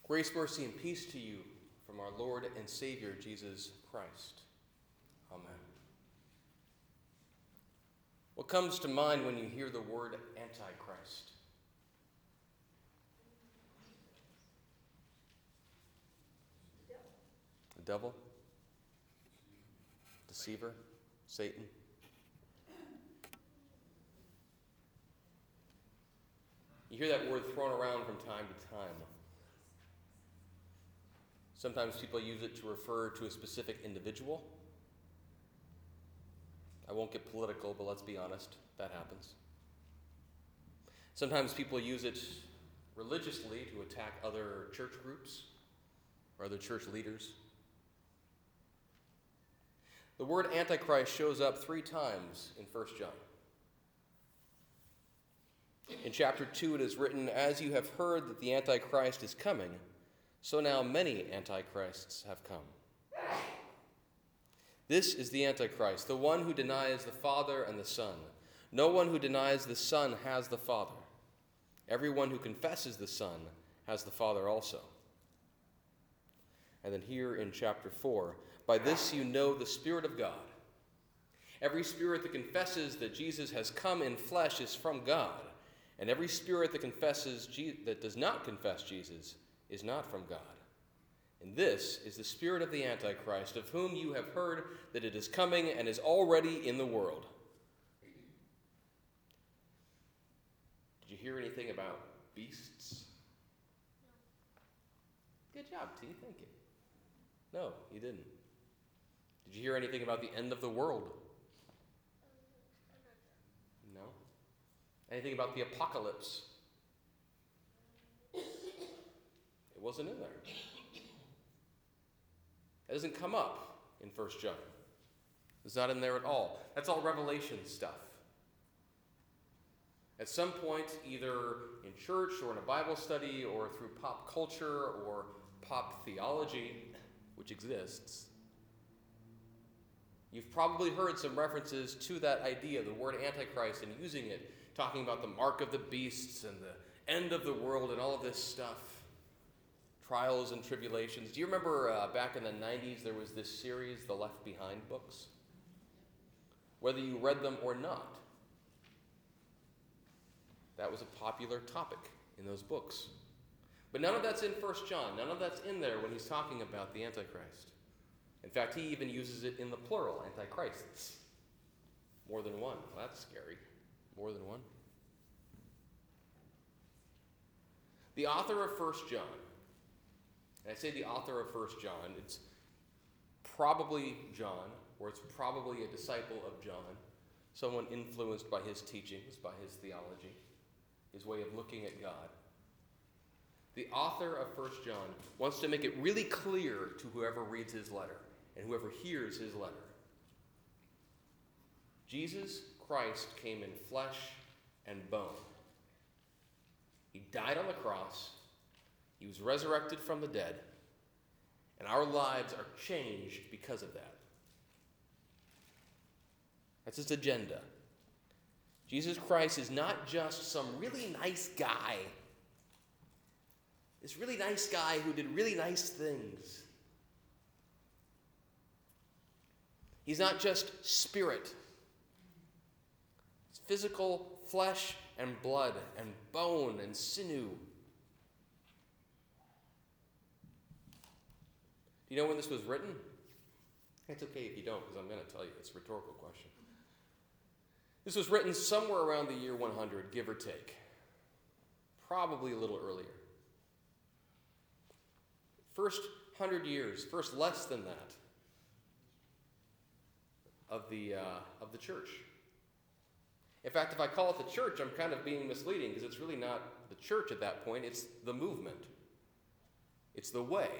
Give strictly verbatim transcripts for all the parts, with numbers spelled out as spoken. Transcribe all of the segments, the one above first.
Grace, mercy, and peace to you from our Lord and Savior, Jesus Christ. Amen. What comes to mind when you hear the word Antichrist? The devil? Deceiver? Satan? You hear that word thrown around from time to time. Sometimes people use it to refer to a specific individual. I won't get political, but let's be honest, that happens. Sometimes people use it religiously to attack other church groups or other church leaders. The word Antichrist shows up three times in First John. In chapter two, it is written, "As you have heard that the Antichrist is coming, so now many Antichrists have come. This is the Antichrist, the one who denies the Father and the Son. No one who denies the Son has the Father. Everyone who confesses the Son has the Father also." And then here in chapter four, "By this you know the Spirit of God. Every spirit that confesses that Jesus has come in flesh is from God, and every spirit that confesses Je- that does not confess Jesus is not from God. And this is the spirit of the Antichrist, of whom you have heard that it is coming and is already in the world." Did you hear anything about beasts? No. Good job, T. Thank you. No, you didn't. Did you hear anything about the end of the world? No. Anything about the apocalypse? It wasn't in there. It doesn't come up in First John. It's not in there at all. That's all Revelation stuff. At some point, either in church or in a Bible study or through pop culture or pop theology, which exists, you've probably heard some references to that idea, the word Antichrist, and using it, talking about the mark of the beasts and the end of the world and all of this stuff. Trials and tribulations. Do you remember uh, back in the nineties there was this series, the Left Behind books? Whether you read them or not, that was a popular topic in those books. But none of that's in First John. None of that's in there when he's talking about the Antichrist. In fact, he even uses it in the plural, Antichrists. More than one. Well, that's scary. More than one. The author of First John, and I say the author of First John, it's probably John, or it's probably a disciple of John, someone influenced by his teachings, by his theology, his way of looking at God. The author of First John wants to make it really clear to whoever reads his letter and whoever hears his letter. Jesus Christ came in flesh and bone. He died on the cross. He was resurrected from the dead, and our lives are changed because of that. That's his agenda. Jesus Christ is not just some really nice guy, this really nice guy who did really nice things. He's not just spirit. It's physical flesh and blood and bone and sinew. Do you know when this was written? It's okay if you don't, because I'm going to tell you. It's a rhetorical question. This was written somewhere around the year one hundred, give or take. Probably a little earlier. First hundred years, first less than that, of the, uh, of the church. In fact, if I call it the church, I'm kind of being misleading, because it's really not the church at that point, it's the movement. It's the way.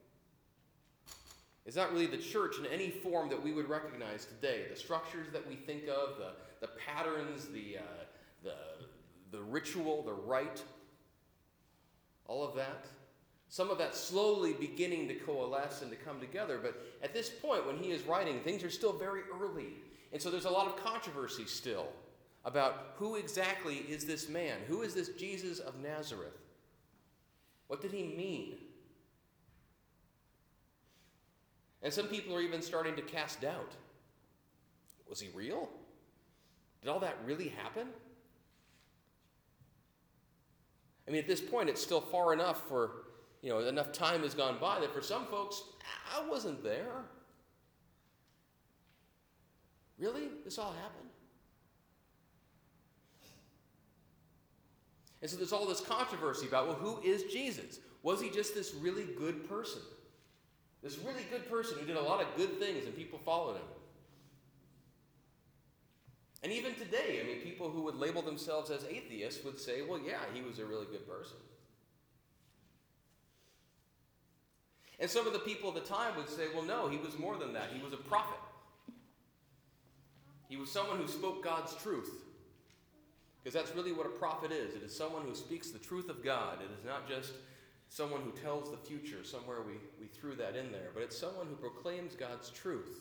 It's not really the church in any form that we would recognize today. The structures that we think of, the, the patterns, the, uh, the, the ritual, the rite, all of that. Some of that slowly beginning to coalesce and to come together. But at this point, when he is writing, things are still very early. And so there's a lot of controversy still about who exactly is this man? Who is this Jesus of Nazareth? What did he mean? And some people are even starting to cast doubt. Was he real? Did all that really happen? I mean, at this point, it's still far enough for, you know, enough time has gone by that for some folks, I wasn't there. Really? This all happened? And so there's all this controversy about, well, who is Jesus? Was he just this really good person? This really good person who did a lot of good things and people followed him. And even today, I mean, people who would label themselves as atheists would say, well, yeah, he was a really good person. And some of the people at the time would say, well, no, he was more than that. He was a prophet. He was someone who spoke God's truth. Because that's really what a prophet is. It is someone who speaks the truth of God. It is not just someone who tells the future. Somewhere we, we threw that in there. But it's someone who proclaims God's truth.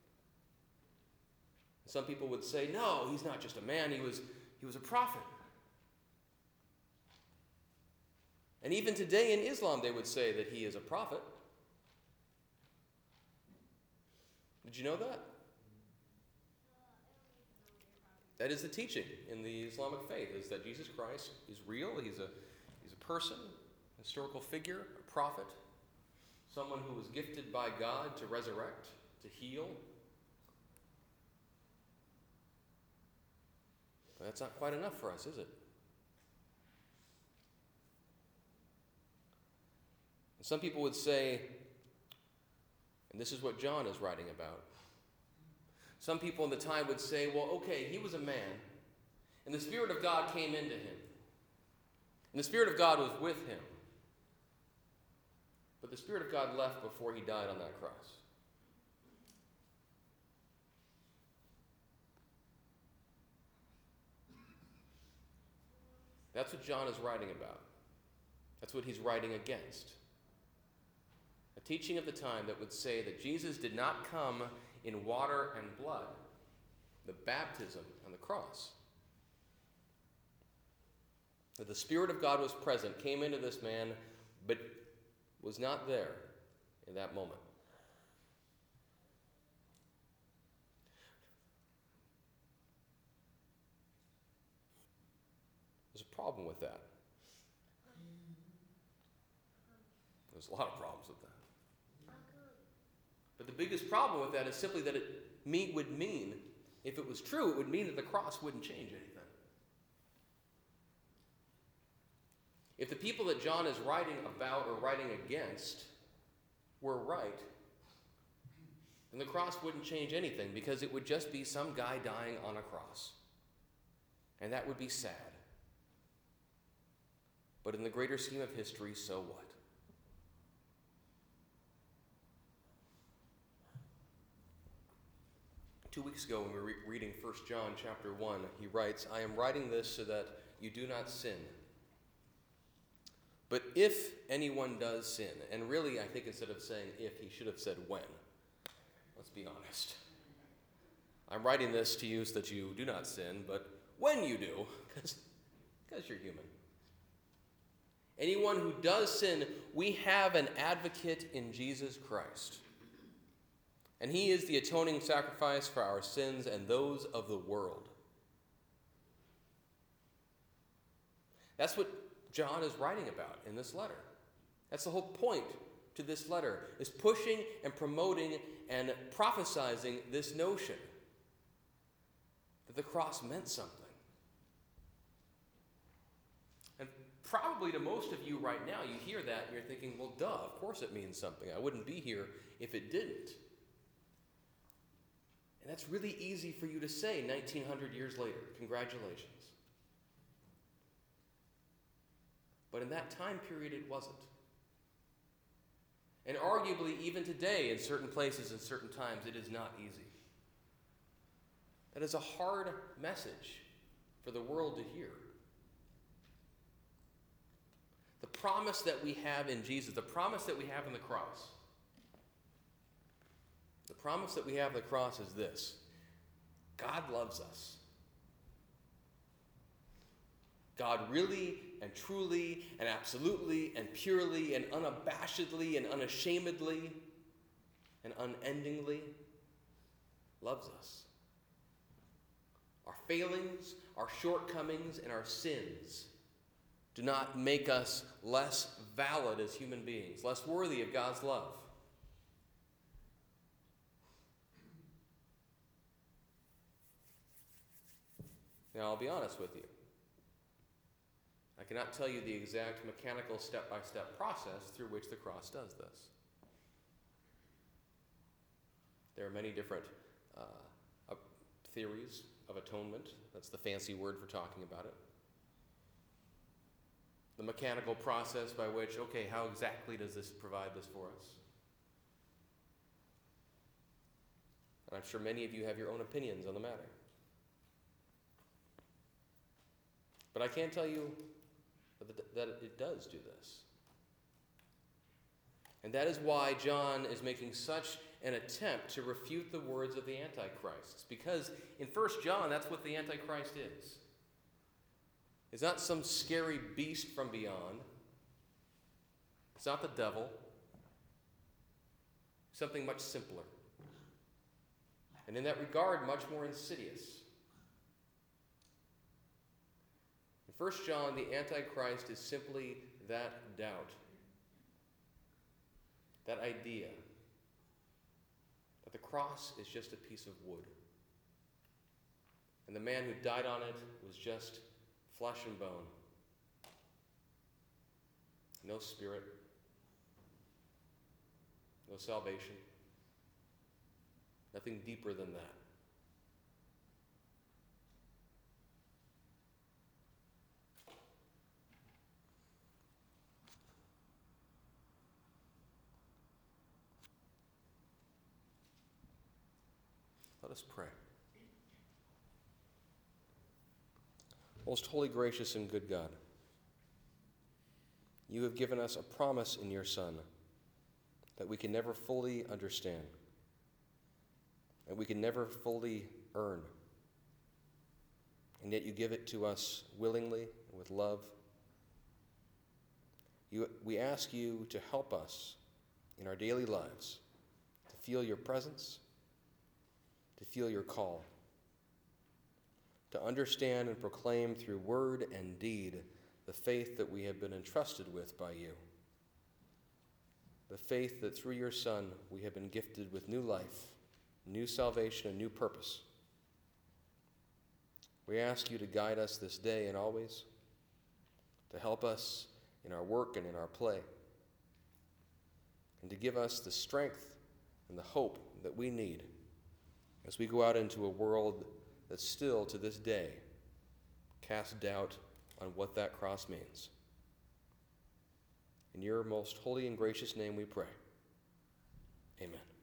Some people would say, no, he's not just a man, he was, he was a prophet. And even today in Islam, they would say that he is a prophet. Did you know that? That is the teaching in the Islamic faith, is that Jesus Christ is real. He's a, he's a person, a historical figure, a prophet, someone who was gifted by God to resurrect, to heal. But that's not quite enough for us, is it? And some people would say, and this is what John is writing about, some people in the time would say, well, okay, he was a man, and the Spirit of God came into him, and the Spirit of God was with him, but the Spirit of God left before he died on that cross. That's what John is writing about. That's what he's writing against. A teaching of the time that would say that Jesus did not come in water and blood, the baptism on the cross. That the Spirit of God was present, came into this man, but was not there in that moment. There's a problem with that. There's a lot of problems with that. But the biggest problem with that is simply that it me- would mean, if it was true, it would mean that the cross wouldn't change anything. If the people that John is writing about or writing against were right, then the cross wouldn't change anything, because it would just be some guy dying on a cross. And that would be sad. But in the greater scheme of history, so what? Two weeks ago, when we were re- reading First John chapter one, he writes, I am writing this so that you do not sin. But if anyone does sin, and really I think instead of saying if, he should have said when. Let's be honest. I'm writing this to you so that you do not sin, but when you do, because you're human. Anyone who does sin, we have an advocate in Jesus Christ. And he is the atoning sacrifice for our sins and those of the world. That's what John is writing about in this letter. That's the whole point to this letter, is pushing and promoting and prophesizing this notion that the cross meant something. And probably to most of you right now, you hear that and you're thinking, well, duh, of course it means something. I wouldn't be here if it didn't. And that's really easy for you to say nineteen hundred years later. Congratulations. But in that time period, it wasn't. And arguably, even today, in certain places and certain times, it is not easy. That is a hard message for the world to hear. The promise that we have in Jesus, the promise that we have in the cross, the promise that we have in the cross is this: God loves us. God really and truly and absolutely and purely and unabashedly and unashamedly and unendingly loves us. Our failings, our shortcomings, and our sins do not make us less valid as human beings, less worthy of God's love. Now, I'll be honest with you. I cannot tell you the exact mechanical step-by-step process through which the cross does this. There are many different uh, uh, theories of atonement. That's the fancy word for talking about it. The mechanical process by which, okay, how exactly does this provide this for us? And I'm sure many of you have your own opinions on the matter. But I can tell you that it does do this. And that is why John is making such an attempt to refute the words of the Antichrist. Because in First John, that's what the Antichrist is. It's not some scary beast from beyond. It's not the devil. It's something much simpler. And in that regard, much more insidious. In First John, the Antichrist is simply that doubt. That idea that the cross is just a piece of wood. And the man who died on it was just flesh and bone. No spirit. No salvation. Nothing deeper than that. Let us pray. Most holy, gracious, and good God, you have given us a promise in your Son that we can never fully understand, that we can never fully earn. And yet you give it to us willingly and with love. You, we ask you to help us in our daily lives to feel your presence, to feel your call, to understand and proclaim through word and deed the faith that we have been entrusted with by you, the faith that through your Son we have been gifted with new life, new salvation, and new purpose. We ask you to guide us this day and always, to help us in our work and in our play, and to give us the strength and the hope that we need as we go out into a world that still, to this day, casts doubt on what that cross means. In your most holy and gracious name we pray. Amen.